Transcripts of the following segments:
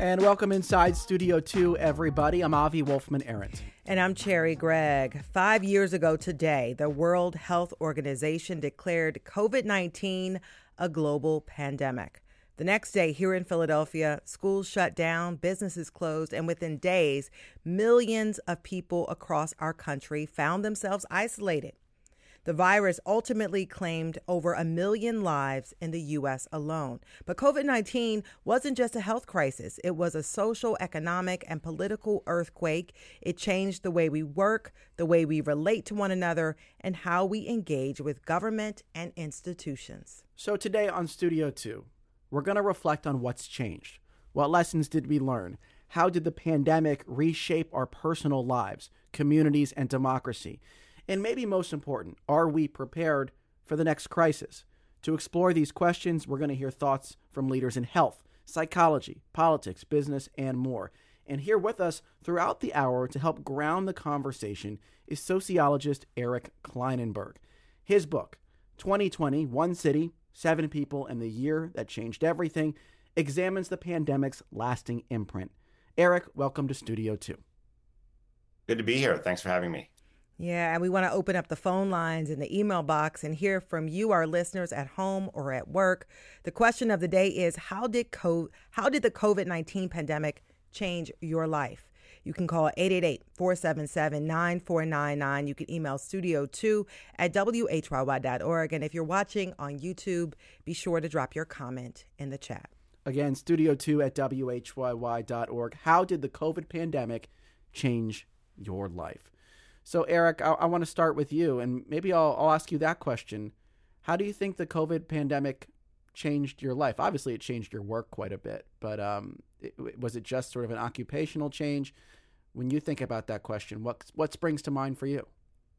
And welcome inside Studio 2, everybody. I'm Avi Wolfman-Arent. And I'm Cherry Gregg. 5 years ago today, the World Health Organization declared COVID-19 a global pandemic. The next day here in Philadelphia, schools shut down, businesses closed, and within days, millions of people across our country found themselves isolated. The virus ultimately claimed over 1 million lives in the U.S. alone. But COVID-19 wasn't just a health crisis. It was a social, economic, and political earthquake. It changed the way we work, the way we relate to one another, and how we engage with government and institutions. So today on Studio 2, we're going to reflect on what's changed. What lessons did we learn? How did the pandemic reshape our personal lives, communities, and democracy? And maybe most important, are we prepared for the next crisis? To explore these questions, we're going to hear thoughts from leaders in health, psychology, politics, business, and more. And here with us throughout the hour to help ground the conversation is sociologist Eric Klinenberg. His book, 2020, One City, 7 People, and the Year That Changed Everything, examines the pandemic's lasting imprint. Eric, welcome to Studio 2. Good to be here. Thanks for having me. Yeah, and we want to open up the phone lines and the email box and hear from you, our listeners at home or at work. The question of the day is, how did the COVID-19 pandemic change your life? You can call 888-477-9499. You can email studio2@whyy.org. And if you're watching on YouTube, be sure to drop your comment in the chat. Again, studio2@whyy.org. How did the COVID pandemic change your life? So, Eric, I want to start with you, and maybe I'll ask you that question. How do you think the COVID pandemic changed your life? Obviously, it changed your work quite a bit, but was it just sort of an occupational change? When you think about that question, what springs to mind for you?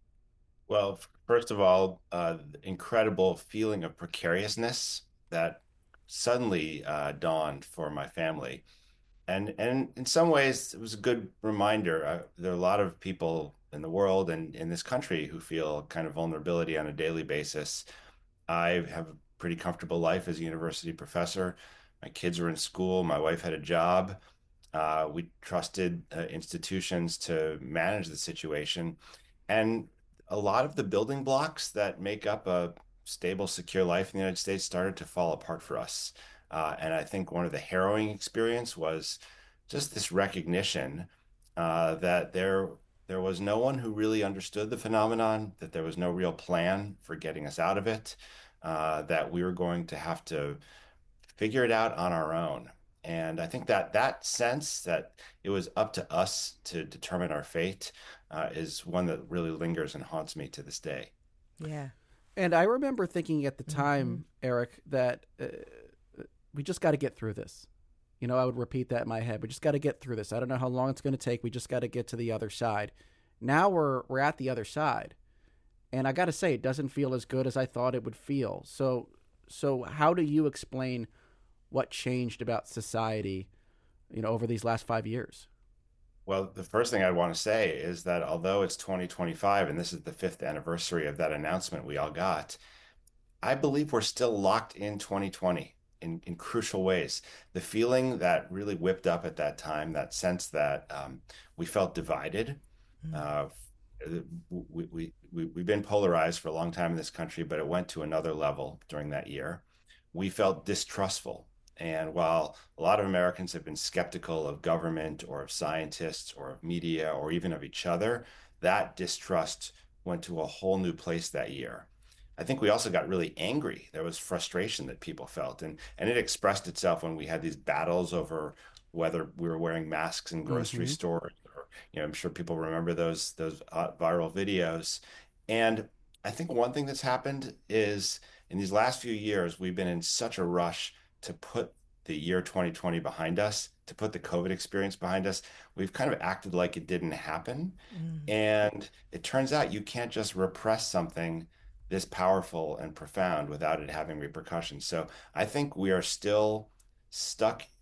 Well, first of all, incredible feeling of precariousness that suddenly dawned for my family. And in some ways, it was a good reminder. There are a lot of people in the world and in this country who feel kind of vulnerability on a daily basis. I have a pretty comfortable life as a university professor. My kids were in school. My wife had a job. We trusted institutions to manage the situation. And a lot of the building blocks that make up a stable, secure life in the United States started to fall apart for us. And I think one of the harrowing experience was just this recognition that there was no one who really understood the phenomenon, that there was no real plan for getting us out of it, that we were going to have to figure it out on our own. And I think that sense that it was up to us to determine our fate is one that really lingers and haunts me to this day. Yeah. And I remember thinking at the time, Eric, that we just got to get through this. You know, I would repeat that in my head. We just got to get through this. I don't know how long it's going to take. We just got to get to the other side. Now we're at the other side. And I got to say, it doesn't feel as good as I thought it would feel. So how do you explain what changed about society, over these last 5 years? Well, the first thing I want to say is that although it's 2025 and this is the 5th anniversary of that announcement we all got, I believe we're still locked in 2020. In crucial ways. The feeling that really whipped up at that time, that sense that we felt divided. We've been polarized for a long time in this country, but it went to another level during that year. We felt distrustful. And while a lot of Americans have been skeptical of government or of scientists or of media or even of each other, that distrust went to a whole new place that year. I think we also got really angry. There was frustration that people felt, and it expressed itself when we had these battles over whether we were wearing masks in grocery stores. Or, I'm sure people remember those viral videos. And I think one thing that's happened is in these last few years, we've been in such a rush to put the year 2020 behind us, to put the COVID experience behind us. We've kind of acted like it didn't happen. And it turns out you can't just repress something this powerful and profound without it having repercussions. So I think we are still stuck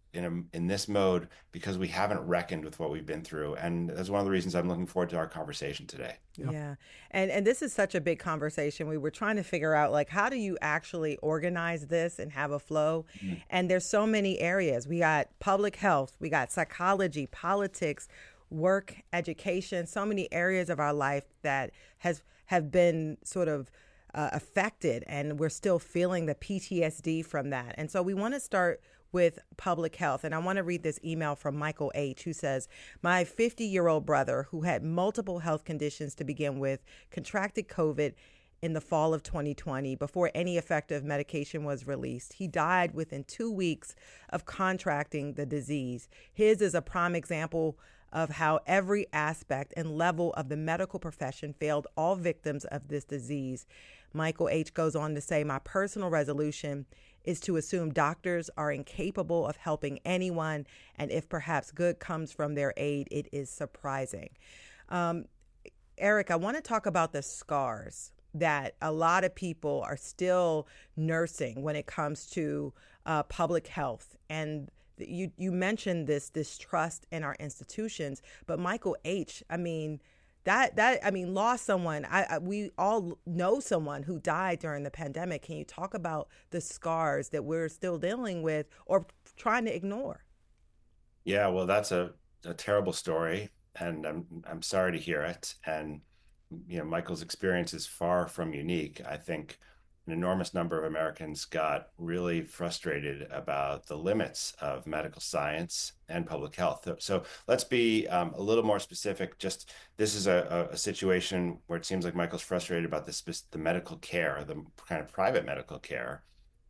in this mode because we haven't reckoned with what we've been through, and that's one of the reasons I'm looking forward to our conversation today. Yeah. And this is such a big conversation. We were trying to figure out like how do you actually organize this and have a flow? Mhm. And there's so many areas. We got public health, we got psychology, politics, work, education, so many areas of our life that have been sort of affected, and we're still feeling the PTSD from that. And so we want to start with public health. And I want to read this email from Michael H., who says, my 50-year-old brother, who had multiple health conditions to begin with, contracted COVID in the fall of 2020 before any effective medication was released. He died within 2 weeks of contracting the disease. His is a prime example of how every aspect and level of the medical profession failed all victims of this disease. Michael H. goes on to say, my personal resolution is to assume doctors are incapable of helping anyone, and if perhaps good comes from their aid, it is surprising. Eric, I want to talk about the scars that a lot of people are still nursing when it comes to public health. And you mentioned this distrust in our institutions, but Michael H., I mean, lost someone. We all know someone who died during the pandemic. Can you talk about the scars that we're still dealing with or trying to ignore? Yeah, well, that's a terrible story, and I'm sorry to hear it. And Michael's experience is far from unique. I think an enormous number of Americans got really frustrated about the limits of medical science and public health. So let's be a little more specific. Just this is a situation where it seems like Michael's frustrated about the medical care, the kind of private medical care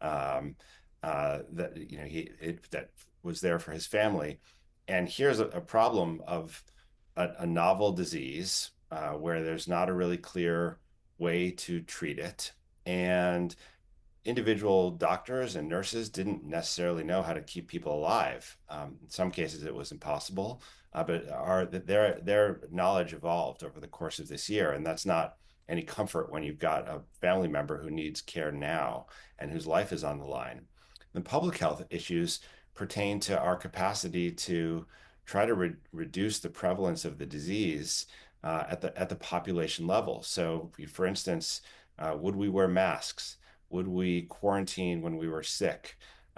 that that was there for his family. And here's a problem of a novel disease where there's not a really clear way to treat it. And individual doctors and nurses didn't necessarily know how to keep people alive. In some cases, it was impossible, but their knowledge evolved over the course of this year, and that's not any comfort when you've got a family member who needs care now and whose life is on the line. The public health issues pertain to our capacity to try to reduce the prevalence of the disease at the population level. So, for instance, would we wear masks? Would we quarantine when we were sick?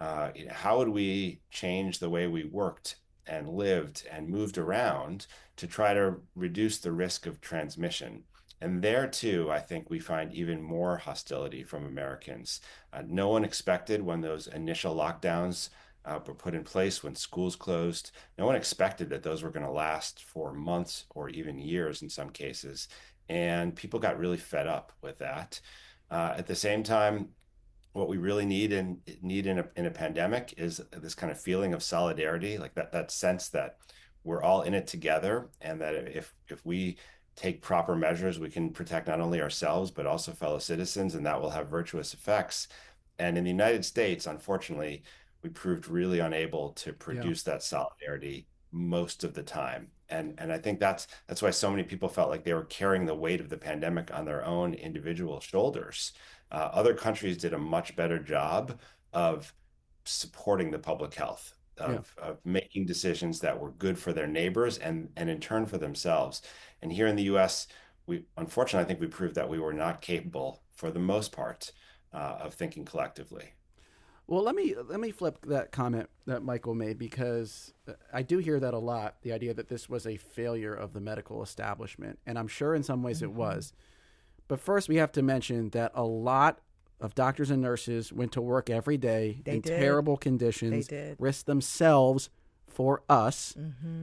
How would we change the way we worked and lived and moved around to try to reduce the risk of transmission? And there too, I think we find even more hostility from Americans. No one expected when those initial lockdowns were put in place, when schools closed. No one expected that those were going to last for months or even years in some cases. And people got really fed up with that. At the same time, what we really need in a pandemic is this kind of feeling of solidarity, like that sense that we're all in it together, and that if we take proper measures, we can protect not only ourselves but also fellow citizens, and that will have virtuous effects. And in the United States, unfortunately, we proved really unable to Yeah. produce that solidarity most of the time. And I think that's why so many people felt like they were carrying the weight of the pandemic on their own individual shoulders. Other countries did a much better job of supporting the public health, Yeah. of making decisions that were good for their neighbors and in turn for themselves. And here in the US, we unfortunately, I think we proved that we were not capable, for the most part, of thinking collectively. Well, let me flip that comment that Michael made, because I do hear that a lot, the idea that this was a failure of the medical establishment, and I'm sure in some ways it was. But first, we have to mention that a lot of doctors and nurses went to work every day They in did. terrible conditions, They did. risked themselves for us,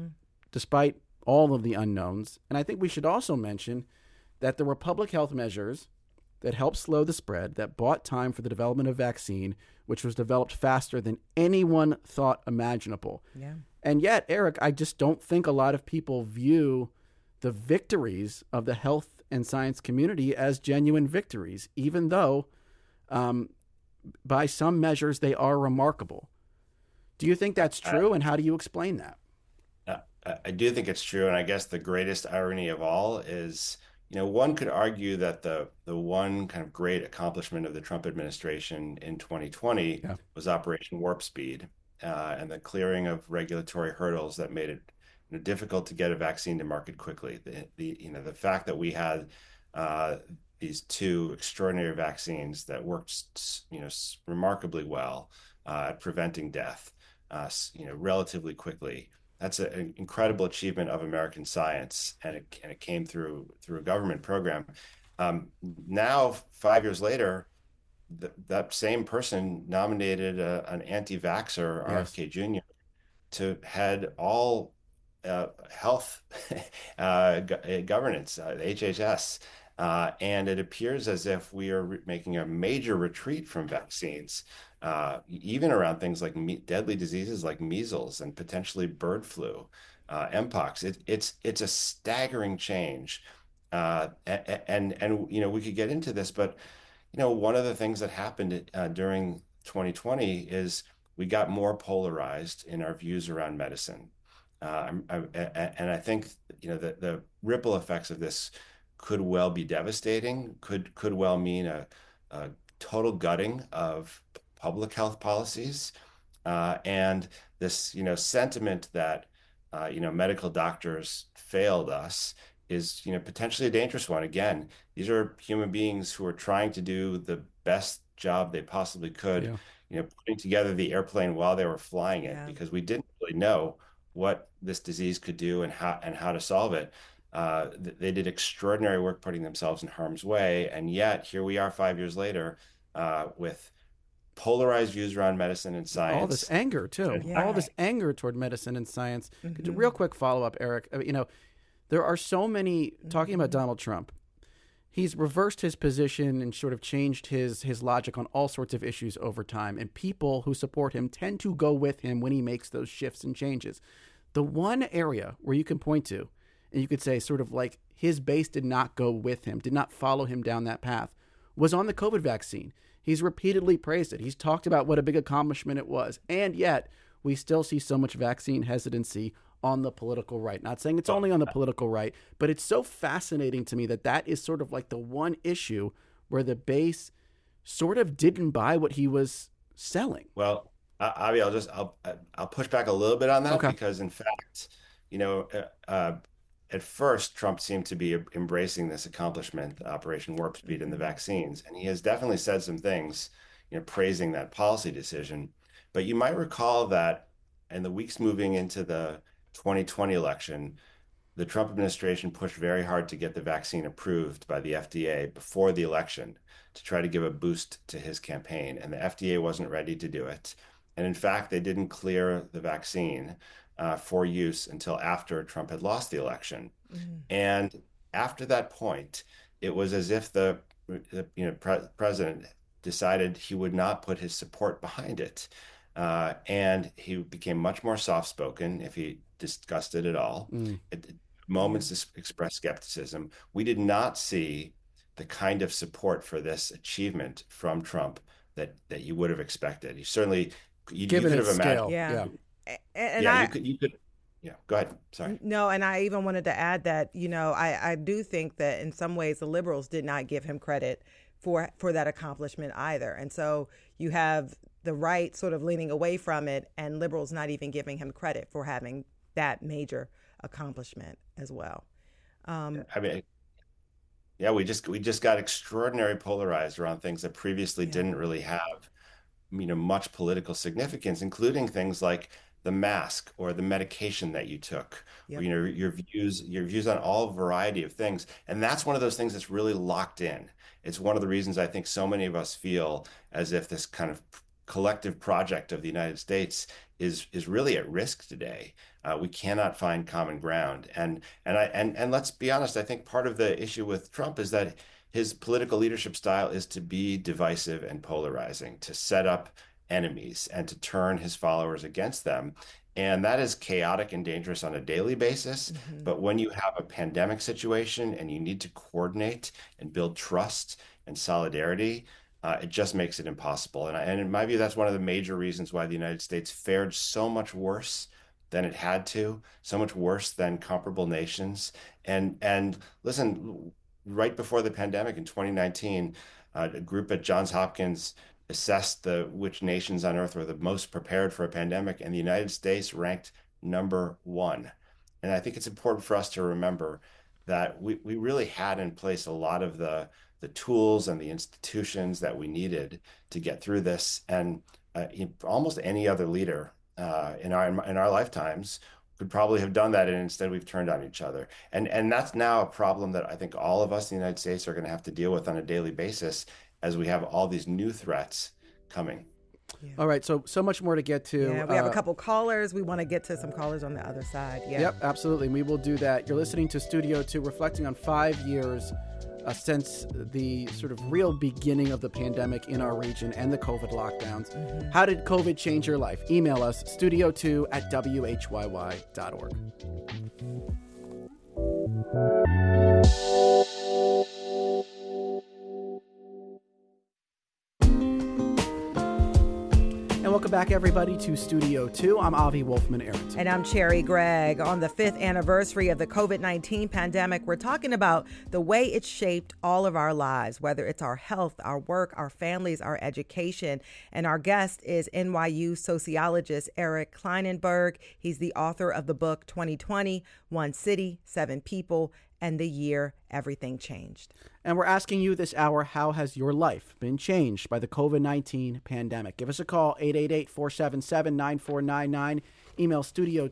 despite all of the unknowns. And I think we should also mention that there were public health measures that helped slow the spread, that bought time for the development of vaccine, which was developed faster than anyone thought imaginable. Yeah. And yet, Eric, I just don't think a lot of people view the victories of the health and science community as genuine victories, even though by some measures they are remarkable. Do you think that's true, and how do you explain that? I do think it's true, and I guess the greatest irony of all is, one could argue that the one kind of great accomplishment of the Trump administration in 2020 Yeah. was Operation Warp Speed, and the clearing of regulatory hurdles that made it difficult to get a vaccine to market quickly. The fact that we had uh, these two extraordinary vaccines that worked remarkably well at preventing death relatively quickly. That's an incredible achievement of American science, and it came through a government program. Now, 5 years later, that same person nominated an anti-vaxxer, Yes. RFK Jr., to head all health governance, HHS. And it appears as if we are making a major retreat from vaccines, even around things like deadly diseases like measles and potentially bird flu, mpox. It's a staggering change, and we could get into this, but one of the things that happened during 2020 is we got more polarized in our views around medicine. And I think the ripple effects of this could well be devastating. Could well mean a total gutting of public health policies, and this sentiment that medical doctors failed us is potentially a dangerous one. Again, these are human beings who are trying to do the best job they possibly could, Yeah. putting together the airplane while they were flying it, Yeah. because we didn't really know what this disease could do and how to solve it. They did extraordinary work putting themselves in harm's way, and yet here we are 5 years later, with polarized views around medicine and All this science. anger too. All Yeah. this anger toward medicine and science. Hmm. Real quick follow up, Eric. There are so many talking about Donald Trump. He's reversed his position and sort of changed his logic on all sorts of issues over time. And people who support him tend to go with him when he makes those shifts and changes. The one area where you can point to, and you could say sort of like his base did not go with him, did not follow him down that path, was on the COVID vaccine. He's repeatedly praised it. He's talked about what a big accomplishment it was. And yet we still see so much vaccine hesitancy on the political right. Not saying it's only on the political right, but it's so fascinating to me that that is sort of like the one issue where the base sort of didn't buy what he was selling. Well, Avi, I'll push back a little bit on that, Okay. because in fact, you know, at first Trump seemed to be embracing this accomplishment, Operation Warp Speed, in the vaccines, and he has definitely said some things, praising that policy decision. But you might recall that in the weeks moving into the 2020 election, the Trump administration pushed very hard to get the vaccine approved by the FDA before the election to try to give a boost to his campaign. And the FDA wasn't ready to do it. And in fact, they didn't clear the vaccine for use until after Trump had lost the election. Mm. And after that point, it was as if the president decided he would not put his support behind it. And he became much more soft-spoken if he discussed it at all. Mm. Moments to express skepticism. We did not see the kind of support for this achievement from Trump that you would have expected. You Given could its have scale. imagined. Yeah. And Yeah, I, you could. Yeah, go ahead. Sorry. no, and I even wanted to add that, I do think that in some ways the liberals did not give him credit for that accomplishment either. And so you have the right sort of leaning away from it, and liberals not even giving him credit for having that major accomplishment as well. I mean, yeah, we just got extraordinary polarized around things that previously Yeah. didn't really have, much political significance, including things like the mask or the medication that you took, or, Yep. your views on all variety of things. And that's one of those things that's really locked in. It's one of the reasons I think so many of us feel as if this kind of collective project of the United States is really at risk today. We cannot find common ground, and let's be honest. I think part of the issue with Trump is that his political leadership style is to be divisive and polarizing, to set up enemies and to turn his followers against them. And that is chaotic and dangerous on a daily basis. Mhm. But when you have a pandemic situation and you need to coordinate and build trust and solidarity, it just makes it impossible. And in my view, that's one of the major reasons why the United States fared so much worse than it had to, so much worse than comparable nations. And listen, right before the pandemic in 2019, a group at Johns Hopkins assessed which nations on earth were the most prepared for a pandemic, and the United States ranked number 1. And I think it's important for us to remember that we really had in place a lot of the tools and the institutions that we needed to get through this. And almost any other leader in our lifetimes could probably have done that, and instead we've turned on each other. And that's now a problem that I think all of us in the United States are going to have to deal with on a daily basis as we have all these new threats coming. Yeah. All right, so much more to get to. Yeah, we have a couple callers. We want to get to some callers on the other side. Yeah. Yep, absolutely. We will do that. You're listening to Studio 2, reflecting on 5 years since the sort of real beginning of the pandemic in our region and the COVID lockdowns. Mm-hmm. How did COVID change your life? Email us, studio2@whyy.org. And welcome back, everybody, to Studio 2. I'm Avi Wolfman-Arent. And I'm Cherry Gregg. On the 5th anniversary of the COVID-19 pandemic, we're talking about the way it's shaped all of our lives, whether it's our health, our work, our families, our education. And our guest is NYU sociologist Eric Klinenberg. He's the author of the book 2020, One City, 7 People, and the Year Everything Changed. And we're asking you this hour, how has your life been changed by the COVID-19 pandemic? Give us a call, 888-477-9499. Email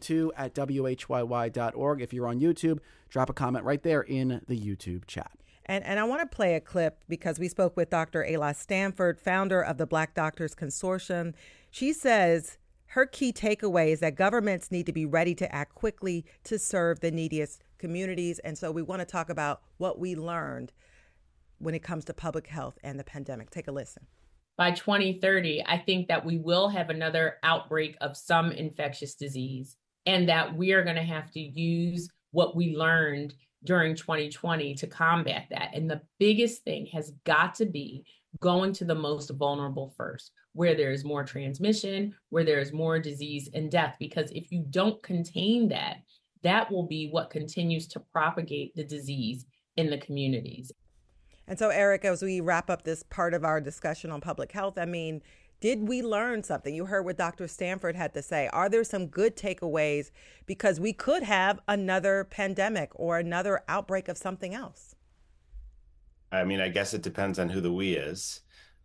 studio2@whyy.org. If you're on YouTube, drop a comment right there in the YouTube chat. And I want to play a clip because we spoke with Dr. Ayla Stanford, founder of the Black Doctors Consortium. She says her key takeaway is that governments need to be ready to act quickly to serve the neediest communities. And so we want to talk about what we learned when it comes to public health and the pandemic. Take a listen. By 2030, I think that we will have another outbreak of some infectious disease, and that we are going to have to use what we learned during 2020 to combat that. And the biggest thing has got to be going to the most vulnerable first, where there is more transmission, where there is more disease and death. Because if you don't contain that, that will be what continues to propagate the disease in the communities. And so, Eric, as we wrap up this part of our discussion on public health, I mean, did we learn something? You heard what Dr. Stanford had to say. Are there some good takeaways? Because we could have another pandemic or another outbreak of something else. I mean, I guess it depends on who the we is.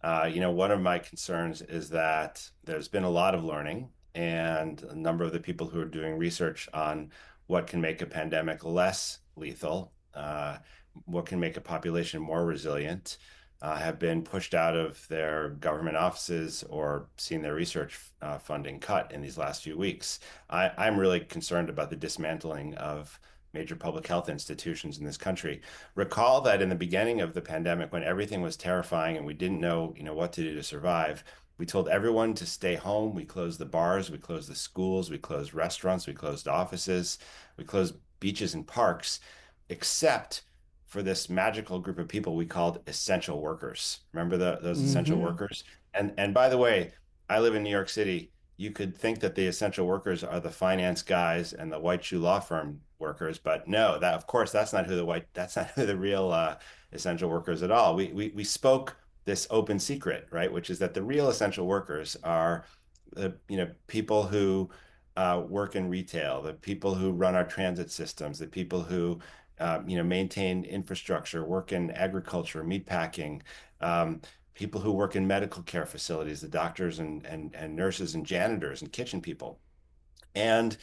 One of my concerns is that there's been a lot of learning, and a number of the people who are doing research on what can make a pandemic less lethal, what can make a population more resilient, have been pushed out of their government offices or seen their research funding cut in these last few weeks. I'm really concerned about the dismantling of major public health institutions in this country. Recall that in the beginning of the pandemic, when everything was terrifying and we didn't know, what to do to survive, we told everyone to stay home. We closed the bars, we closed the schools, we closed restaurants, we closed offices, we closed beaches and parks, except for this magical group of people we called essential workers. Remember those essential workers? And by the way, I live in New York City. You could think that the essential workers are the finance guys and the white shoe law firm workers, but no, that's not who the real essential workers at all. We spoke this open secret, right? Which is that the real essential workers are the people who work in retail, the people who run our transit systems, the people who maintain infrastructure, work in agriculture, meatpacking, people who work in medical care facilities, the doctors and nurses and janitors and kitchen people. And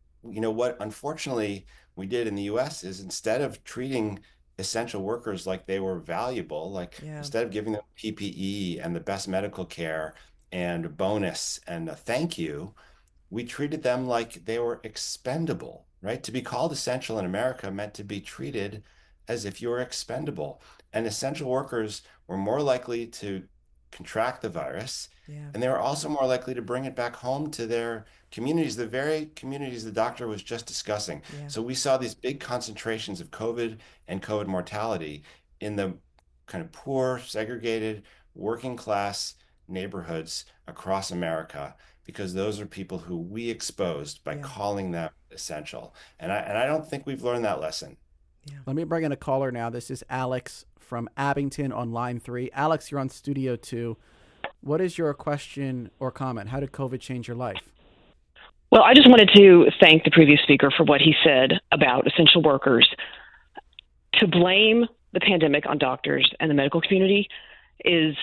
what unfortunately we did in the US is, instead of treating essential workers like they were valuable, instead of giving them PPE and the best medical care and a bonus and a thank you, we treated them like they were expendable, right? To be called essential in America meant to be treated as if you were expendable. And essential workers were more likely to contract the virus, and they were also more likely to bring it back home to their communities, the very communities the doctor was just discussing. So we saw these big concentrations of COVID and COVID mortality in the kind of poor, segregated, working class neighborhoods across America, because those are people who we exposed by calling them essential. And I don't think we've learned that lesson. Let me bring in a caller now. This is Alex from Abington on line 3. Alex, you're on Studio 2. What is your question or comment? How did COVID change your life? Well, I just wanted to thank the previous speaker for what he said about essential workers. To blame the pandemic on doctors and the medical community is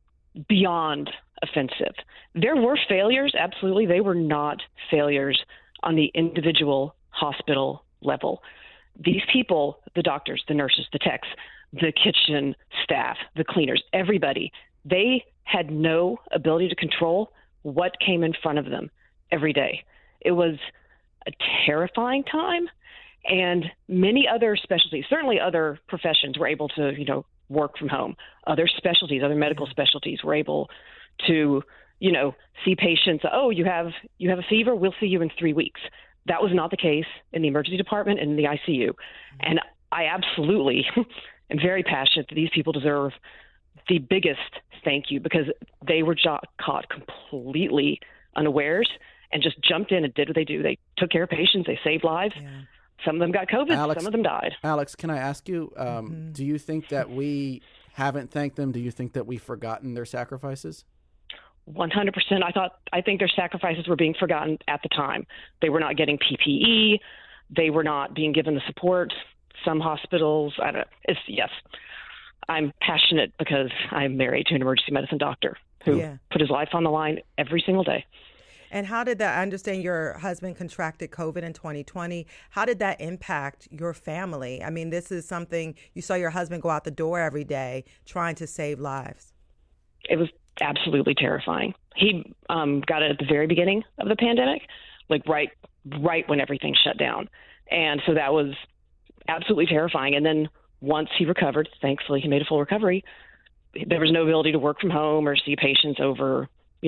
beyond offensive. There were failures, absolutely. They were not failures on the individual hospital level. These people, the doctors, the nurses, the techs, the kitchen staff, the cleaners, everybody, they had no ability to control what came in front of them every day. It was a terrifying time, and many other specialties, certainly other professions, were able to, work from home. Other specialties, other medical specialties were able to, see patients. Oh, you have a fever. We'll see you in 3 weeks. That was not the case in the emergency department and in the ICU. And I absolutely am very passionate that these people deserve the biggest thank you, because they were caught completely unawares and just jumped in and did what they do. They took care of patients. They saved lives. Yeah. Some of them got COVID. Some of them died. Alex, can I ask you, do you think that we haven't thanked them? Do you think that we've forgotten their sacrifices? 100%. I think their sacrifices were being forgotten at the time. They were not getting PPE. They were not being given the support. Some hospitals, I don't know. Yes, I'm passionate because I'm married to an emergency medicine doctor who put his life on the line every single day. And how did that, I understand your husband contracted COVID in 2020. How did that impact your family? I mean, this is something, you saw your husband go out the door every day trying to save lives. It was absolutely terrifying. He got it at the very beginning of the pandemic, like right when everything shut down. And so that was absolutely terrifying. And then once he recovered, thankfully he made a full recovery, there was no ability to work from home or see patients over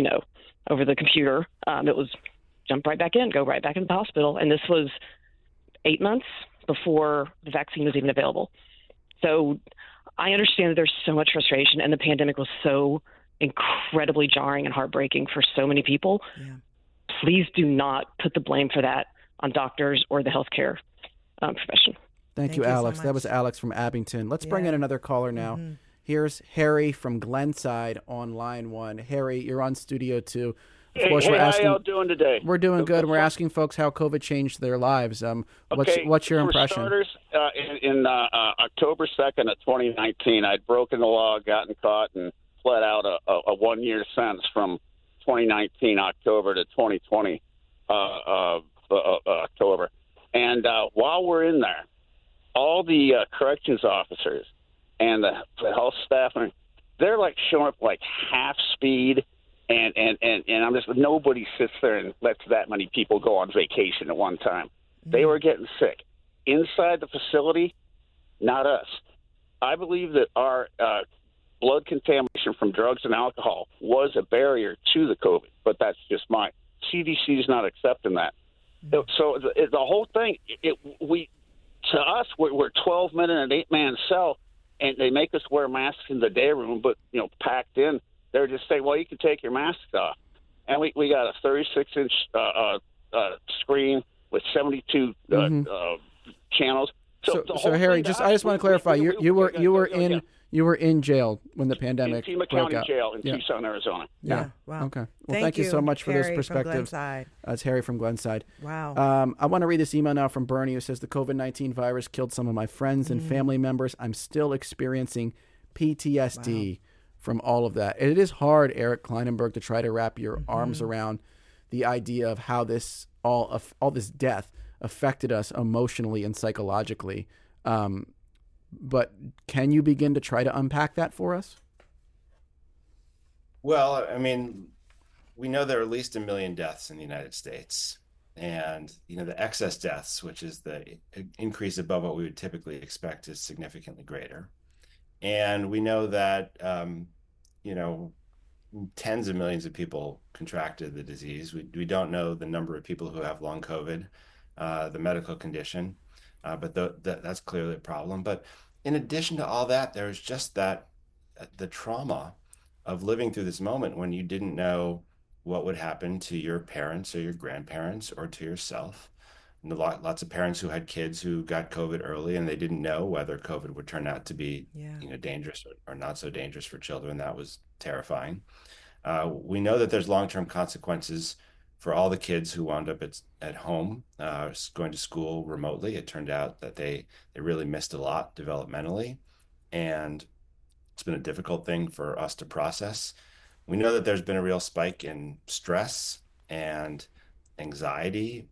the computer. It was jump right back in, go right back into the hospital. And this was 8 months before the vaccine was even available. So I understand that there's so much frustration, and the pandemic was so incredibly jarring and heartbreaking for so many people. Yeah. Please do not put the blame for that on doctors or the healthcare profession. Thank you, Alex. So that was Alex from Abington. Let's bring in another caller now. Mm-hmm. Here's Harry from Glenside on line 1. Harry, you're on Studio 2. Of course, we're asking, how y'all doing today? We're doing good. We're asking folks how COVID changed their lives. What's your impression? For starters, in October 2nd of 2019, I'd broken the law, gotten caught, and fled out a 1-year sentence from 2019 October to 2020 October. And while we're in there, all the corrections officers and the health staff, they're like showing up like half speed, and I'm just, nobody sits there and lets that many people go on vacation at one time. Mm-hmm. They were getting sick inside the facility, not us. I believe that our blood contamination from drugs and alcohol was a barrier to the COVID, but that's just mine. CDC is not accepting that. Mm-hmm. So the whole thing, to us, we're 12 men in an 8-man cell, and they make us wear masks in the day room, but, packed in. They're just saying, well, you can take your mask off. And we got a 36-inch screen with 72 channels. So Harry, I just want to clarify, you were in jail when the pandemic in Pima County Jail in Tucson, Arizona. Yeah. Wow. Okay. Well, thank you so much for those perspectives. It's Harry from Glenside. Wow. I want to read this email now from Bernie, who says the COVID-19 virus killed some of my friends and family members. I'm still experiencing PTSD from all of that. It is hard, Eric Kleinenberg, to try to wrap your arms around the idea of how this all this death affected us emotionally and psychologically. But can you begin to try to unpack that for us? Well, I mean, we know there are at least 1 million deaths in the United States. And, the excess deaths, which is the increase above what we would typically expect, is significantly greater. And we know that, tens of millions of people contracted the disease. We don't know the number of people who have long COVID, the medical condition, but that's clearly a problem. But in addition to all that, there's just the trauma of living through this moment when you didn't know what would happen to your parents or your grandparents or to yourself. And lots of parents who had kids who got COVID early, and they didn't know whether COVID would turn out to be dangerous or not so dangerous for children. That was terrifying. We know that there's long-term consequences for all the kids who wound up at home, going to school remotely. It turned out that they really missed a lot developmentally, and it's been a difficult thing for us to process. We know that there's been a real spike in stress and anxiety.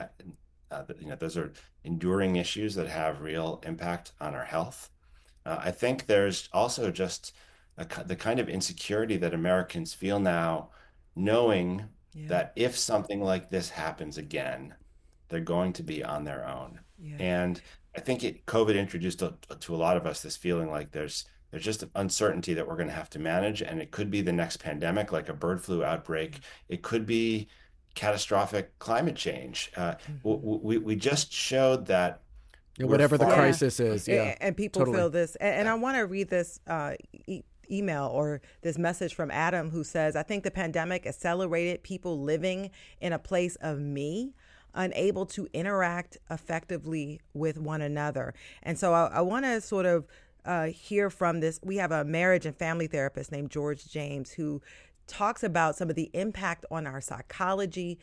Those are enduring issues that have real impact on our health. I think there's also just the kind of insecurity that Americans feel now, knowing that if something like this happens again, they're going to be on their own. Yeah. And I think COVID introduced to a lot of us this feeling like there's just an uncertainty that we're going to have to manage, and it could be the next pandemic, like a bird flu outbreak. It could be catastrophic climate change. We just showed that whatever the crisis is. Yeah, and people feel this. And I want to read this email or this message from Adam, who says, I think the pandemic accelerated people living in a place of me, unable to interact effectively with one another. And so I want to sort of hear from this. We have a marriage and family therapist named George James who talks about some of the impact on our psychology,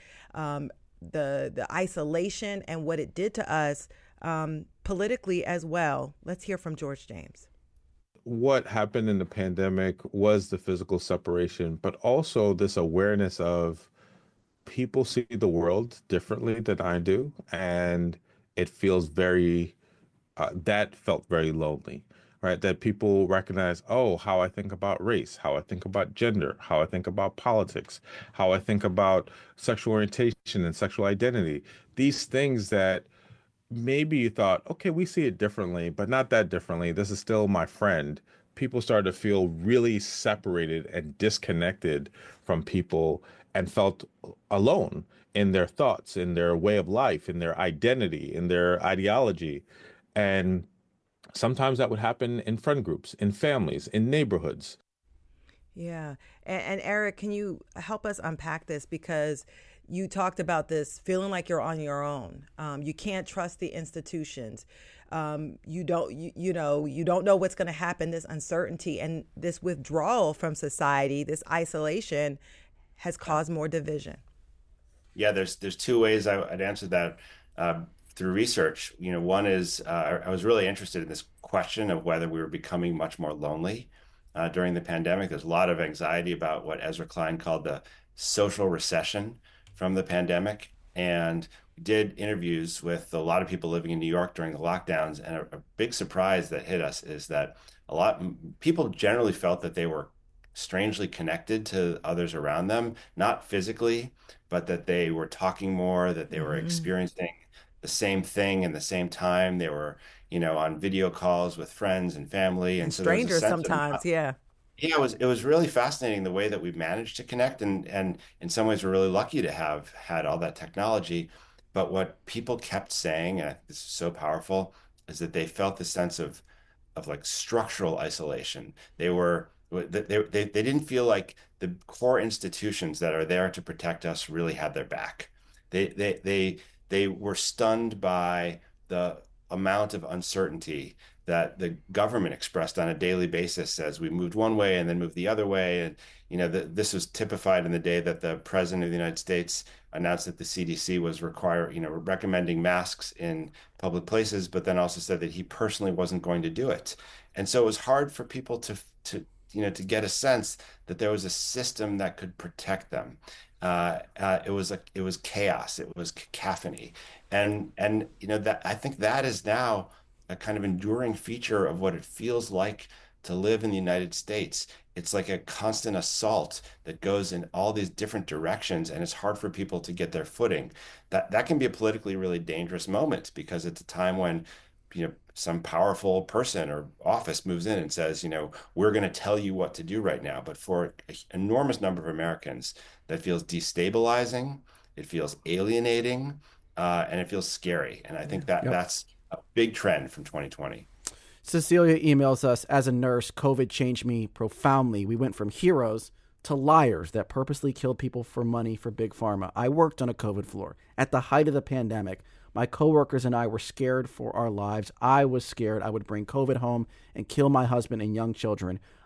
the isolation, and what it did to us politically as well. Let's hear from George James. What happened in the pandemic was the physical separation, but also this awareness of people see the world differently than I do. And it feels that felt very lonely, right? That people recognize, how I think about race, how I think about gender, how I think about politics, how I think about sexual orientation and sexual identity. These things that maybe you thought, okay, we see it differently, but not that differently. This is still my friend. People started to feel really separated and disconnected from people and felt alone in their thoughts, in their way of life, in their identity, in their ideology. And sometimes that would happen in friend groups, in families, in neighborhoods. Yeah. And Eric, can you help us unpack this? Because you talked about this feeling like you're on your own. You can't trust the institutions. You don't know what's going to happen. This uncertainty and this withdrawal from society, this isolation, has caused more division. Yeah, there's two ways I'd answer that through research. One is I was really interested in this question of whether we were becoming much more lonely during the pandemic. There's a lot of anxiety about what Ezra Klein called the social recession from the pandemic. And we did interviews with a lot of people living in New York during the lockdowns. And a big surprise that hit us is that people generally felt that they were strangely connected to others around them, not physically, but that they were talking more, that they were experiencing the same thing in the same time. They were, on video calls with friends and family. And so strangers sometimes, Yeah, it was really fascinating the way that we've managed to connect, and in some ways we're really lucky to have had all that technology. But what people kept saying, and this is so powerful, is that they felt the sense of like structural isolation. They didn't feel like the core institutions that are there to protect us really had their back. They were stunned by the amount of uncertainty that the government expressed on a daily basis as we moved one way and then moved the other way. And, this was typified in the day that the president of the United States announced that the CDC was recommending masks in public places, but then also said that he personally wasn't going to do it. And so it was hard for people to get a sense that there was a system that could protect them. It was chaos. It was cacophony. And that I think that is now a kind of enduring feature of what it feels like to live in the United States. It's like a constant assault that goes in all these different directions, and it's hard for people to get their footing. That can be a politically really dangerous moment, because it's a time when some powerful person or office moves in and says, we're going to tell you what to do right now. But for an enormous number of Americans, that feels destabilizing, it feels alienating, and it feels scary. And I think that's a big trend from 2020. Cecilia emails us, as a nurse, COVID changed me profoundly. We went from heroes to liars that purposely killed people for money for big pharma. I worked on a COVID floor at the height of the pandemic. My coworkers and I were scared for our lives. I was scared I would bring COVID home and kill my husband and young children.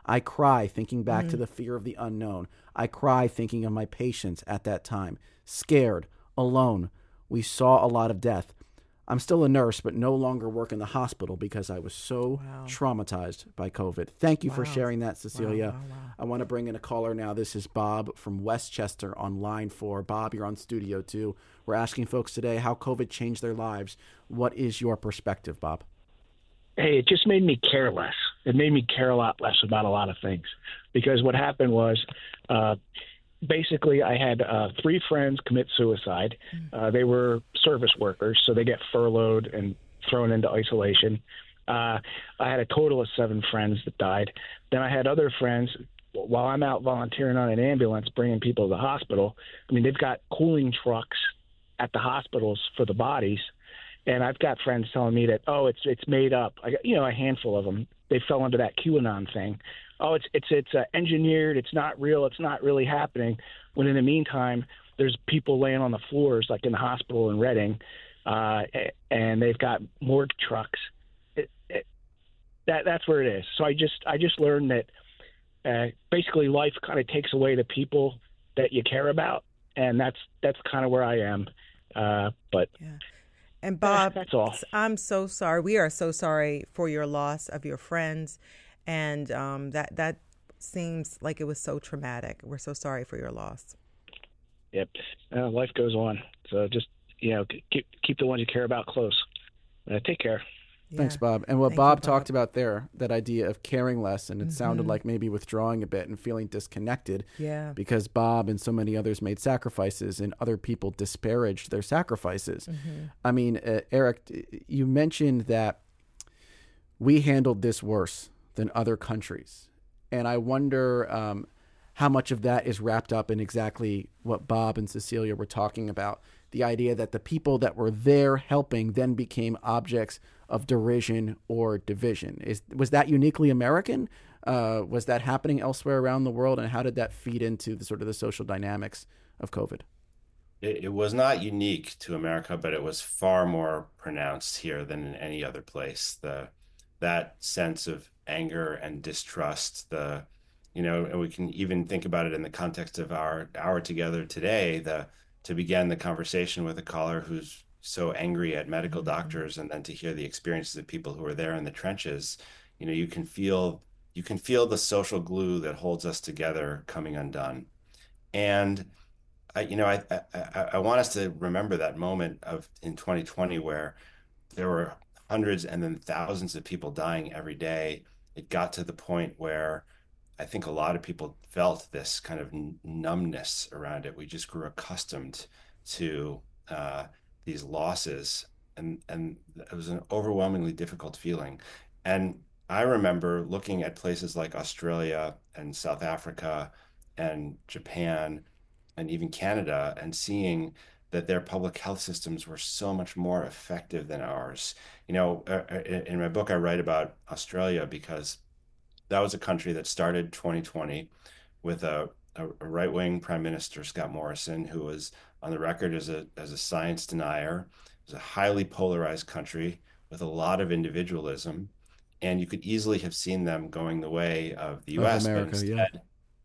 I cry thinking back to the fear of the unknown. I cry thinking of my patients at that time. Scared, alone. We saw a lot of death. I'm still a nurse, but no longer work in the hospital because I was so traumatized by COVID. Thank you for sharing that, Cecilia. Wow. I want to bring in a caller now. This is Bob from Westchester on line 4. Bob, you're on Studio 2. We're asking folks today how COVID changed their lives. What is your perspective, Bob? Hey, it just made me care less. It made me care a lot less about a lot of things, because what happened was basically I had 3 friends commit suicide. They were service workers, so they get furloughed and thrown into isolation. I had a total of 7 friends that died. Then I had other friends, while I'm out volunteering on an ambulance bringing people to the hospital. I mean, they've got cooling trucks at the hospitals for the bodies. And I've got friends telling me that, it's made up. I got, a handful of them. They fell into that QAnon thing. It's engineered. It's not real. It's not really happening. When in the meantime, there's people laying on the floors, like in the hospital in Reading, and they've got morgue trucks. That's where it is. So I just learned that basically life kind of takes away the people that you care about, and that's kind of where I am. But. Yeah. And Bob, that's all. I'm so sorry. We are so sorry for your loss of your friends, and that seems like it was so traumatic. We're so sorry for your loss. Yep, life goes on. So just keep the ones you care about close. Take care. Thanks, Bob. And what Bob talked about there, that idea of caring less, and it sounded like maybe withdrawing a bit and feeling disconnected. Yeah. Because Bob and so many others made sacrifices and other people disparaged their sacrifices. I mean, Eric, you mentioned that we handled this worse than other countries. And I wonder how much of that is wrapped up in exactly what Bob and Cecilia were talking about. The idea that the people that were there helping then became objects of derision or division. Was that uniquely American? Was that happening elsewhere around the world? And how did that feed into the sort of the social dynamics of COVID? It was not unique to America, but it was far more pronounced here than in any other place. That sense of anger and distrust, and we can even think about it in the context of our hour together today, to begin the conversation with a caller who's so angry at medical doctors, and then to hear the experiences of people who are there in the trenches, you can feel the social glue that holds us together coming undone. And I want us to remember that moment in 2020 where there were hundreds and then thousands of people dying every day. It got to the point where I think a lot of people felt this kind of numbness around it. We just grew accustomed to these losses, and it was an overwhelmingly difficult feeling. And I remember looking at places like Australia and South Africa and Japan and even Canada and seeing that their public health systems were so much more effective than ours. In my book, I write about Australia because that was a country that started 2020 with a right-wing prime minister, Scott Morrison, who was on the record as a science denier. It was a highly polarized country with a lot of individualism, and you could easily have seen them going the way of the U.S. America, but instead,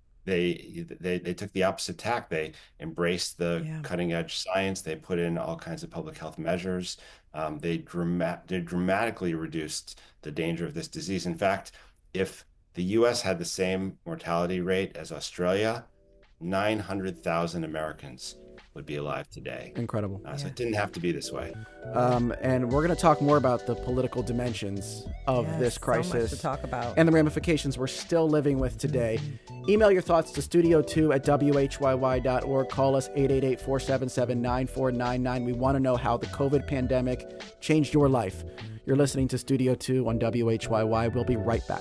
they took the opposite tack. They embraced the cutting-edge science. They put in all kinds of public health measures. They dramatically reduced the danger of this disease. In fact, if the U.S. had the same mortality rate as Australia, 900,000 Americans would be alive today. Incredible. So it didn't have to be this way. And we're going to talk more about the political dimensions of this crisis. So much to talk about. And the ramifications we're still living with today. Email your thoughts to studio2@whyy.org. Call us 888-477-9499. We want to know how the COVID pandemic changed your life. You're listening to Studio 2 on WHYY. We'll be right back.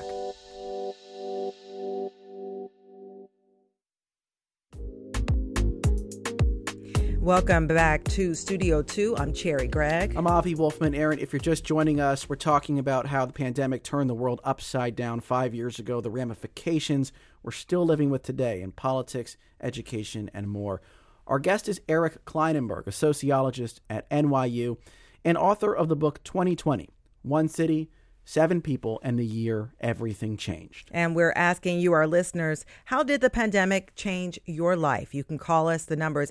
Welcome back to Studio 2. I'm Cherry Gregg. I'm Avi Wolfman. Aaron, if you're just joining us, we're talking about how the pandemic turned the world upside down 5 years ago, the ramifications we're still living with today in politics, education, and more. Our guest is Eric Klinenberg, a sociologist at NYU and author of the book 2020, One City, 7 people, and the year everything changed. And we're asking you, our listeners, how did the pandemic change your life? You can call us. The number is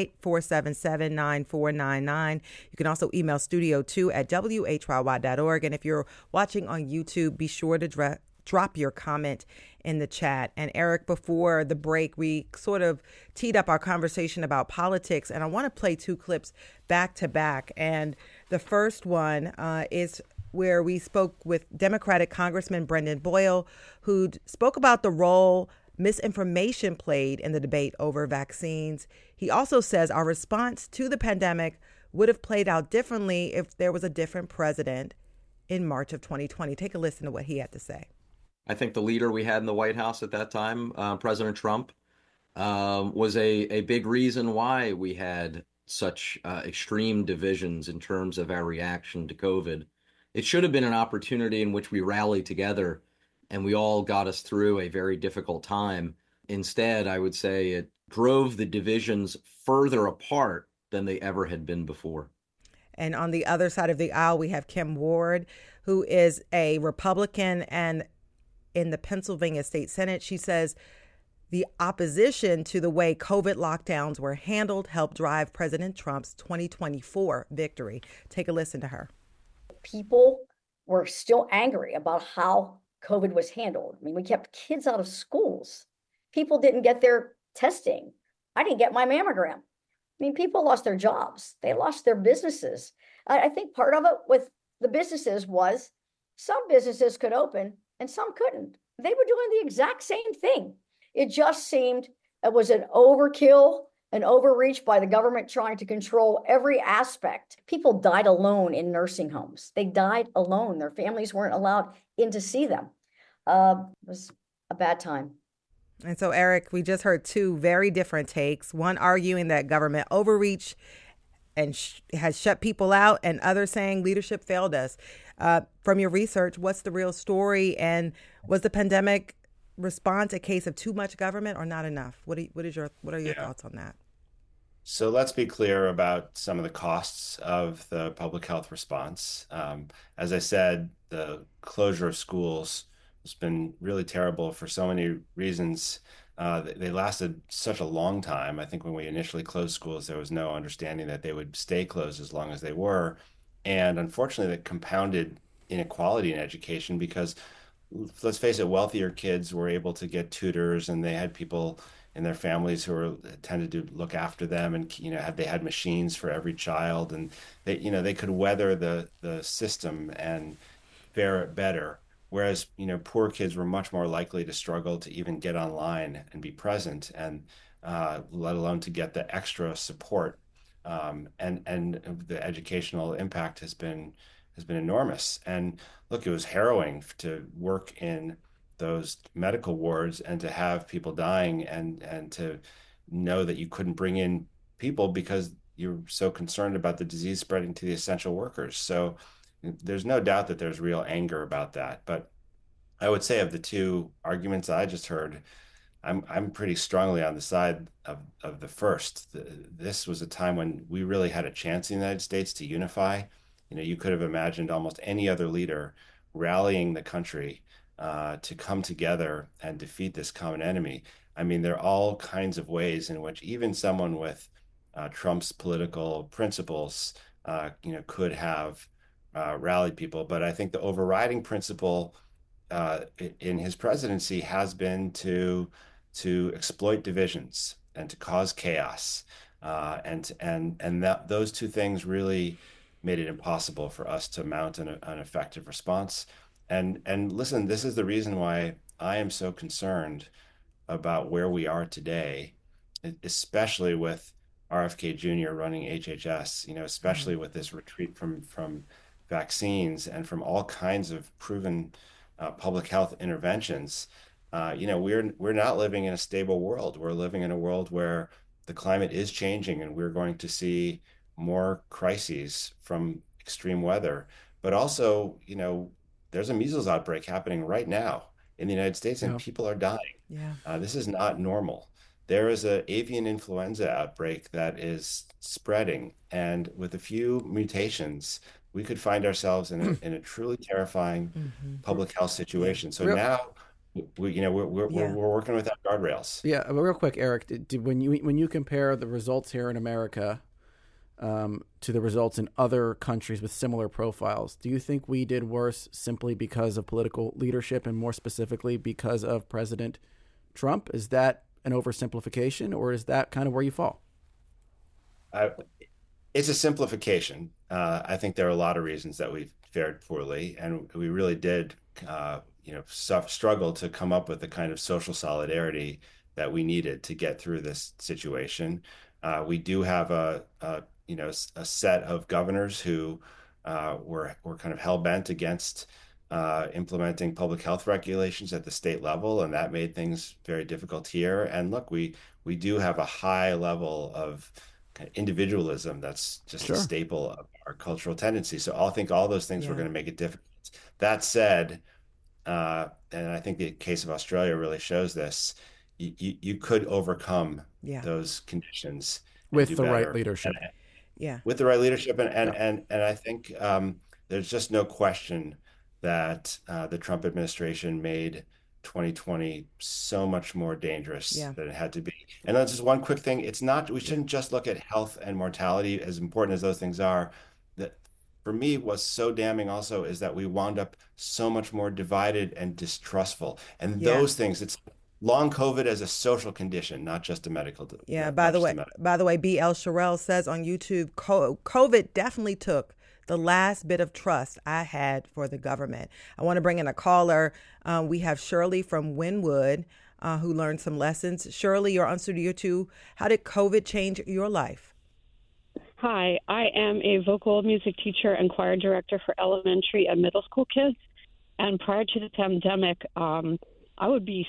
888-477-9499. You can also email studio2@whyy.org. And if you're watching on YouTube, be sure to drop your comment in the chat. And Eric, before the break, we sort of teed up our conversation about politics, and I want to play 2 clips back to back. And the first one is where we spoke with Democratic Congressman Brendan Boyle, who spoke about the role misinformation played in the debate over vaccines. He also says our response to the pandemic would have played out differently if there was a different president in March of 2020. Take a listen to what he had to say. I think the leader we had in the White House at that time, President Trump, was a big reason why we had such extreme divisions in terms of our reaction to COVID. It should have been an opportunity in which we rallied together and we all got us through a very difficult time. Instead, I would say it drove the divisions further apart than they ever had been before. And on the other side of the aisle, we have Kim Ward, who is a Republican and in the Pennsylvania State Senate. She says the opposition to the way COVID lockdowns were handled helped drive President Trump's 2024 victory. Take a listen to her. People were still angry about how COVID was handled. I mean, we kept kids out of schools. People didn't get their testing. I didn't get my mammogram. I mean, people lost their jobs. They lost their businesses. I think part of it with the businesses was some businesses could open and some couldn't. They were doing the exact same thing. It just seemed it was an overkill, an overreach by the government trying to control every aspect. People died alone in nursing homes. They died alone. Their families weren't allowed in to see them. It was a bad time. And so, Eric, we just heard 2 very different takes, one arguing that government overreach and has shut people out, and others saying leadership failed us. From your research, what's the real story? And was the pandemic response a case of too much government or not enough? What are your thoughts on that? So let's be clear about some of the costs of the public health response. As I said, the closure of schools has been really terrible for so many reasons. They lasted such a long time. I think when we initially closed schools, there was no understanding that they would stay closed as long as they were. And unfortunately, that compounded inequality in education because, let's face it, wealthier kids were able to get tutors and they had people in their families who tended to look after them, and they had machines for every child, and they could weather the system and fare better. Whereas poor kids were much more likely to struggle to even get online and be present, and let alone to get the extra support. And the educational impact has been enormous. And look, it was harrowing to work in those medical wards and to have people dying and to know that you couldn't bring in people because you're so concerned about the disease spreading to the essential workers. So there's no doubt that there's real anger about that. But I would say of the 2 arguments I just heard, I'm pretty strongly on the side of the first. This was a time when we really had a chance in the United States to unify. You could have imagined almost any other leader rallying the country to come together and defeat this common enemy. I mean, there are all kinds of ways in which even someone with Trump's political principles, could have rallied people. But I think the overriding principle in his presidency has been to exploit divisions and to cause chaos, and that those 2 things really made it impossible for us to mount an effective response. And listen, this is the reason why I am so concerned about where we are today, especially with RFK Jr. running HHS, especially with this retreat from vaccines and from all kinds of proven public health interventions. We're not living in a stable world. We're living in a world where the climate is changing, and we're going to see more crises from extreme weather. But also, there's a measles outbreak happening right now in the United States, and people are dying. Yeah. This is not normal. There is an avian influenza outbreak that is spreading, and with a few mutations, we could find ourselves in a truly terrifying public health situation. So now we're working without guardrails. Yeah, but real quick, Eric, when you compare the results here in America to the results in other countries with similar profiles, do you think we did worse simply because of political leadership and more specifically because of President Trump? Is that an oversimplification, or is that kind of where you fall? It's a simplification. I think there are a lot of reasons that we fared poorly, and we really did, struggle to come up with the kind of social solidarity that we needed to get through this situation. We do have a set of governors who were kind of hell bent against implementing public health regulations at the state level, and that made things very difficult here. And look, we do have a high level of kind of individualism that's just a staple of our cultural tendency. So I think all those things were going to make it difficult. That said, and I think the case of Australia really shows this, you could overcome those conditions with the right leadership. With the right leadership, and I think there's just no question that the Trump administration made 2020 so much more dangerous than it had to be. And that's just one quick thing. It's not, we shouldn't just look at health and mortality, as important as those things are. That for me, what's so damning also is that we wound up so much more divided and distrustful. And those things, it's long COVID as a social condition, not just a medical. By the way, B.L. Sherrill says on YouTube, COVID definitely took the last bit of trust I had for the government. I want to bring in a caller. We have Shirley from Wynwood who learned some lessons. Shirley, you're on Studio 2. How did COVID change your life? Hi, I am a vocal music teacher and choir director for elementary and middle school kids. And prior to the pandemic, I would be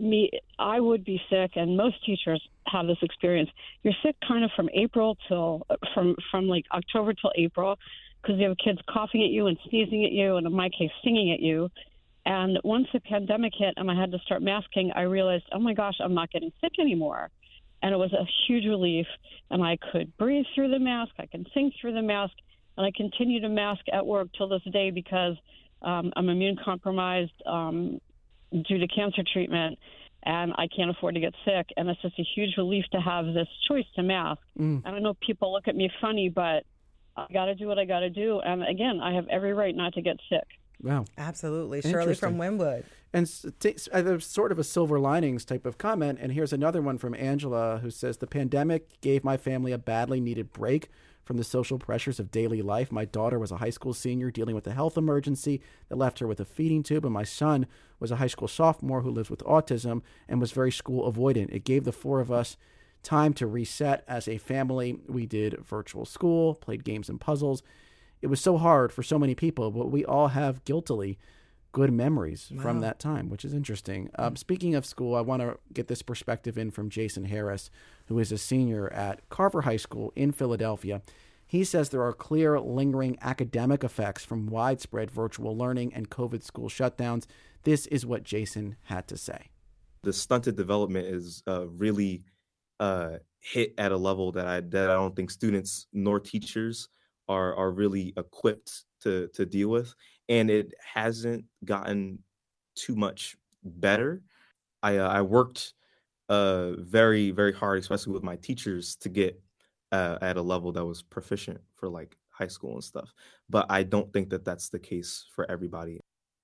sick, and most teachers have this experience. You're sick kind of from April from like October till April, because you have kids coughing at you and sneezing at you, and in my case, singing at you. And once the pandemic hit and I had to start masking, I realized, oh my gosh, I'm not getting sick anymore. And it was a huge relief. And I could breathe through the mask, I can sing through the mask, and I continue to mask at work till this day because I'm immune compromised due to cancer treatment, and I can't afford to get sick. And it's just a huge relief to have this choice to mask. And I know people look at me funny, but I got to do what I got to do. And again, I have every right not to get sick. Wow. Absolutely. Shirley from Wynwood. And there's sort of a silver linings type of comment. And here's another one from Angela, who says, the pandemic gave my family a badly needed break from the social pressures of daily life. My daughter was a high school senior dealing with a health emergency that left her with a feeding tube, and my son was a high school sophomore who lives with autism and was very school avoidant. It gave the four of us time to reset as a family. We did virtual school, played games and puzzles. It was so hard for so many people, but we all have guiltily good memories from that time, which is interesting. Speaking of school, I want to get this perspective in from Jason Harris, who is a senior at Carver High School in Philadelphia. He says there are clear, lingering academic effects from widespread virtual learning and COVID school shutdowns. This is what Jason had to say. The stunted development is really hit at a level that I don't think students nor teachers are really equipped to deal with. And it hasn't gotten too much better. I worked very, very hard, especially with my teachers, to get at a level that was proficient for like high school and stuff. But I don't think that that's the case for everybody.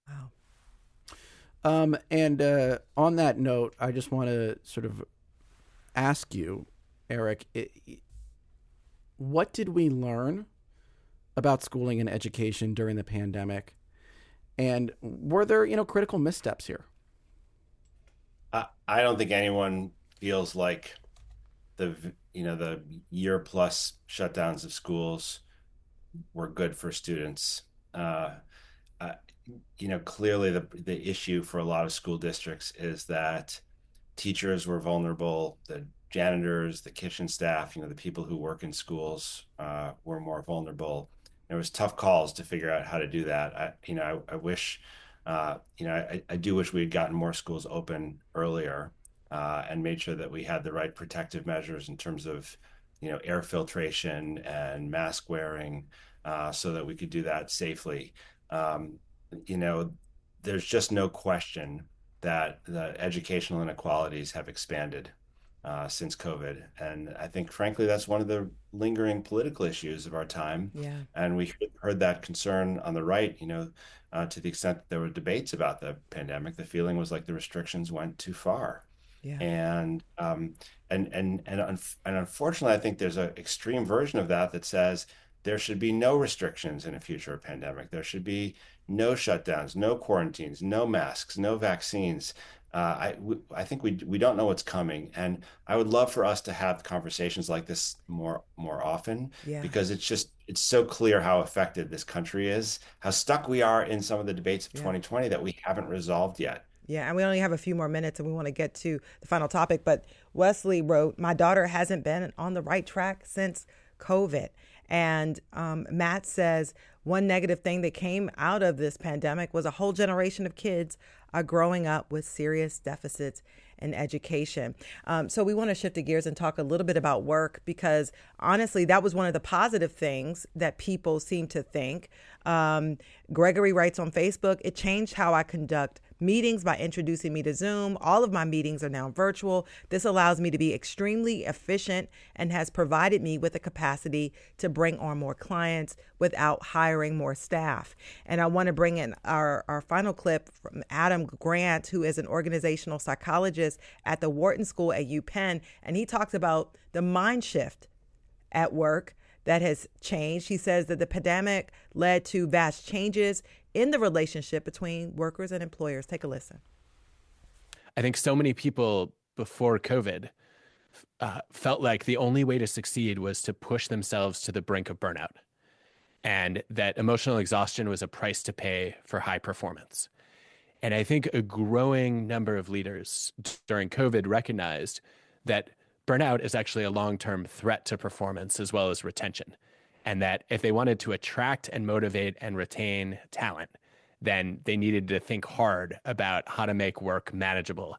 Wow. And on that note, I just want to sort of ask you, Eric, what did we learn about schooling and education during the pandemic? And were there, critical missteps here? I don't think anyone feels like the year plus shutdowns of schools were good for students. Clearly the issue for a lot of school districts is that teachers were vulnerable, the janitors, the kitchen staff, the people who work in schools were more vulnerable. There was tough calls to figure out how to do that. I wish, I do wish we had gotten more schools open earlier and made sure that we had the right protective measures in terms of air filtration and mask wearing, so that we could do that safely. There's just no question that the educational inequalities have expanded since COVID. And I think, frankly, that's one of the lingering political issues of our time. Yeah. And we heard that concern on the right, to the extent that there were debates about the pandemic. The feeling was like the restrictions went too far. Yeah. And unfortunately, I think there's an extreme version of that says there should be no restrictions in a future pandemic. There should be no shutdowns, no quarantines, no masks, no vaccines. I think we don't know what's coming, and I would love for us to have conversations like this more often, because it's so clear how affected this country is, how stuck we are in some of the debates of 2020 that we haven't resolved yet. Yeah, and we only have a few more minutes and we want to get to the final topic. But Wesley wrote, my daughter hasn't been on the right track since COVID. And Matt says, one negative thing that came out of this pandemic was a whole generation of kids are growing up with serious deficits in education. So we want to shift the gears and talk a little bit about work, because honestly, that was one of the positive things that people seem to think. Gregory writes on Facebook, it changed how I conduct meetings by introducing me to Zoom. All of my meetings are now virtual. This allows me to be extremely efficient and has provided me with the capacity to bring on more clients without hiring more staff. And I want to bring in our final clip from Adam Grant, who is an organizational psychologist at the Wharton School at UPenn. And he talks about the mind shift at work that has changed. He says that the pandemic led to vast changes in the relationship between workers and employers. Take a listen. I think so many people before COVID felt like the only way to succeed was to push themselves to the brink of burnout, and that emotional exhaustion was a price to pay for high performance. And I think a growing number of leaders during COVID recognized that burnout is actually a long-term threat to performance as well as retention. And that if they wanted to attract and motivate and retain talent, then they needed to think hard about how to make work manageable.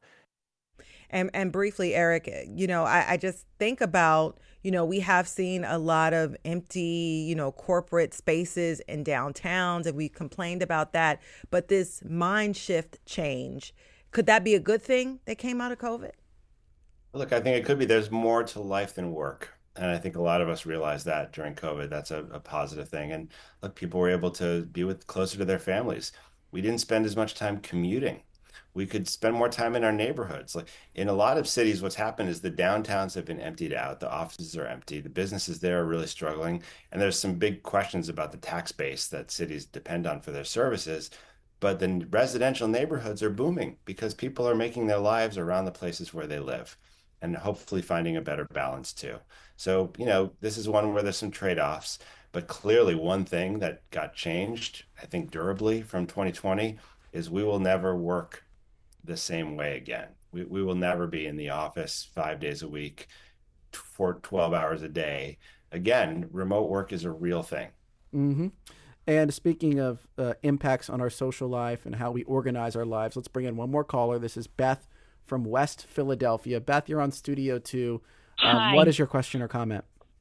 And briefly, Eric, I just think about, we have seen a lot of empty, corporate spaces in downtowns, and we complained about that. But this mind shift change, could that be a good thing that came out of COVID? Look, I think it could be. There's more to life than work. And I think a lot of us realized that during COVID. That's a positive thing. And look, people were able to be closer to their families. We didn't spend as much time commuting. We could spend more time in our neighborhoods. Like in a lot of cities, what's happened is the downtowns have been emptied out. The offices are empty. The businesses there are really struggling. And there's some big questions about the tax base that cities depend on for their services. But the residential neighborhoods are booming because people are making their lives around the places where they live, and hopefully finding a better balance too. So, this is one where there's some trade-offs, but clearly one thing that got changed, I think durably from 2020, is we will never work the same way again. We will never be in the office 5 days a week for 12 hours a day. Again, remote work is a real thing. Mm-hmm. And speaking of impacts on our social life and how we organize our lives, let's bring in one more caller. This is Beth from West Philadelphia. Beth, you're on Studio 2. Hi. What is your question or comment?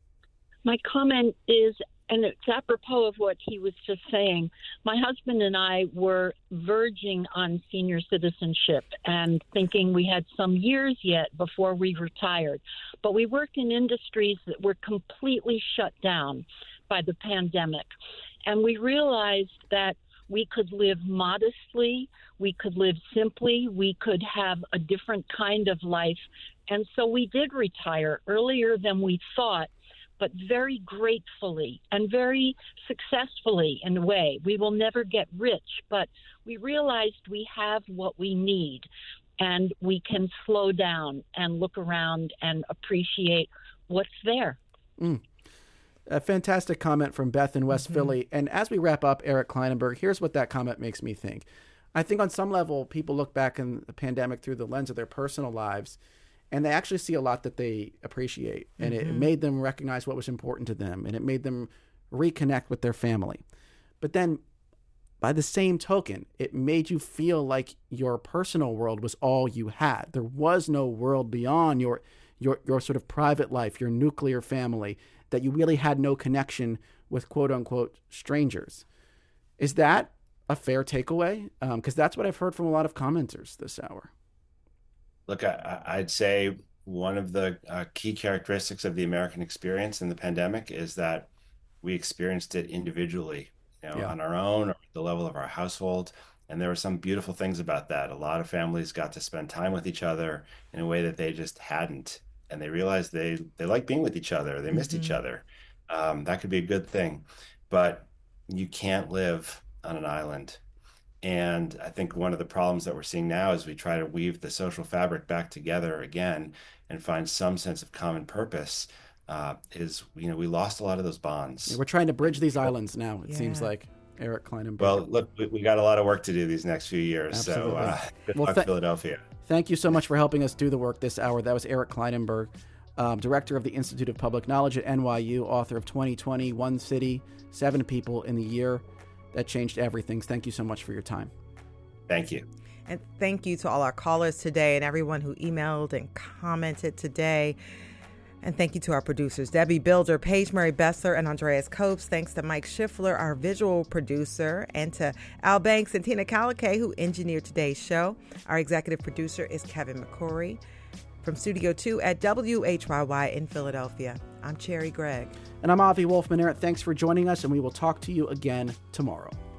My comment is, and it's apropos of what he was just saying, my husband and I were verging on senior citizenship and thinking we had some years yet before we retired. But we worked in industries that were completely shut down by the pandemic. And we realized that we could live modestly, we could live simply, we could have a different kind of life. And so we did retire earlier than we thought, but very gratefully and very successfully in a way. We will never get rich, but we realized we have what we need, and we can slow down and look around and appreciate what's there. A fantastic comment from Beth in West Philly. And as we wrap up, Eric Klinenberg, here's what that comment makes me think. I think on some level, people look back in the pandemic through the lens of their personal lives, and they actually see a lot that they appreciate. And it made them recognize what was important to them, and it made them reconnect with their family. But then by the same token, it made you feel like your personal world was all you had. There was no world beyond your sort of private life, your nuclear family, that you really had no connection with quote unquote strangers. Is that a fair takeaway? Because that's what I've heard from a lot of commenters this hour. Look, I'd say one of the key characteristics of the American experience in the pandemic is that we experienced it individually, on our own or at the level of our household. And there were some beautiful things about that. A lot of families got to spend time with each other in a way that they just hadn't. And they realized they like being with each other. They missed each other. That could be a good thing. But you can't live on an island. And I think one of the problems that we're seeing now as we try to weave the social fabric back together again and find some sense of common purpose is, we lost a lot of those bonds. Yeah, we're trying to bridge these islands now, it seems like. Eric Klinenberg. Well, look, we got a lot of work to do these next few years. Absolutely. So good luck, Philadelphia. Thank you so much for helping us do the work this hour. That was Eric Klinenberg, director of the Institute of Public Knowledge at NYU, author of 2020, One City, 7 People in the Year That Changed Everything. Thank you so much for your time. Thank you. And thank you to all our callers today and everyone who emailed and commented today. And thank you to our producers, Debbie Builder, Paige Murray Bessler, and Andreas Copes. Thanks to Mike Schiffler, our visual producer, and to Al Banks and Tina Calicay, who engineered today's show. Our executive producer is Kevin McCory. From Studio 2 at WHYY in Philadelphia, I'm Cherry Gregg. And I'm Avi Wolfman. Thanks for joining us, and we will talk to you again tomorrow.